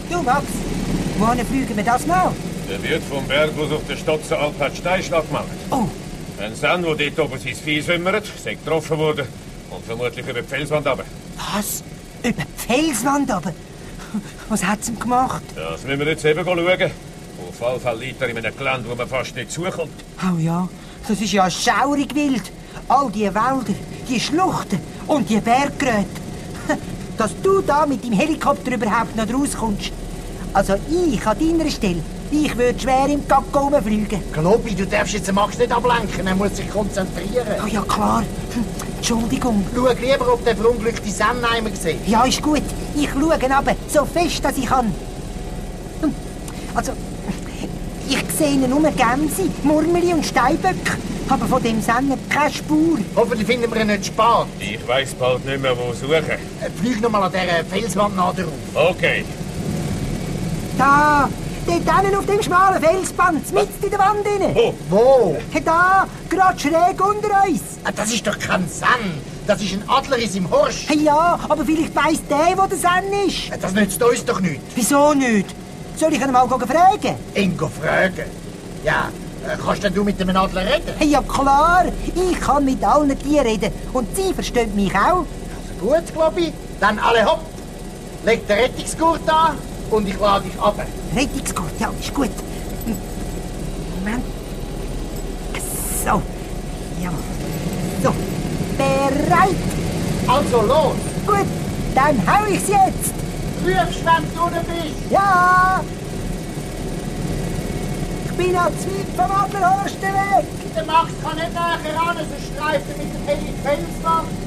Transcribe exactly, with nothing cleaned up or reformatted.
Du, Max, wohin fliegen wir das mal? Der wird vom Berg aus auf der Stotze Alpat Steinschlag gemacht. Oh. Ein Sand, der dort oben sein Vieh sümmert, ist getroffen worden und vermutlich über die Felswand runter. Was? Über die Felswand runter? Was hat's ihm gemacht? Das müssen wir jetzt eben schauen. Auf jeden Fall liegt er in einem Gelände, wo man fast nicht zukommt. Oh ja, das ist ja schaurig wild. All die Wälder, die Schluchten und die Berggeräte. Dass du da mit dem Helikopter überhaupt noch rauskommst. Also ich an deiner Stelle, ich würde schwer im Kakao rumfliegen. Globi, du darfst jetzt Max nicht ablenken, er muss sich konzentrieren. Oh ja, klar. Hm, Entschuldigung. Schau lieber, ob der verunglückte Sennheimer sieht. Ja, ist gut. Ich schaue aber so fest, dass ich kann. Hm, Also, ich sehe nur Gämse, Murmeli und Steinböcke. Aber von dem Senner keine Spur. Hoffentlich finden wir ihn nicht spät. Ich weiss bald nicht mehr, wo suchen. Äh, Flieg noch mal an dieser Felswand nach rauf. Okay. Da, dort hinten auf dem schmalen Felsband, mitten in der Wand rein. Wo? Wo? Da, gerade schräg unter uns. Ah, das ist doch kein Senn. Das ist ein Adler in seinem Horst. Hey, ja, aber vielleicht weiss der, wo der Senn ist. Äh, Das nützt uns doch nichts. Wieso nicht? Soll ich ihn mal fragen? Ingo fragen. Ja, äh, kannst denn du mit dem Adler reden? Hey, ja klar, ich kann mit allen Tieren reden und sie verstehen mich auch. Also gut, Globi. Dann alle hopp. Leg den Rettungsgurt an und ich lade dich ab. Rettungsgurt, ja, ist gut. Moment. So, ja, so, bereit. Also los. Gut, dann hau ich's jetzt. Rufst, wenn du unten bist. Ja! Ich bin noch zu weit vom Adlerhorst weg. Der Max kann nicht nachher ran, sonst streift er mit dem Heli die Felswand.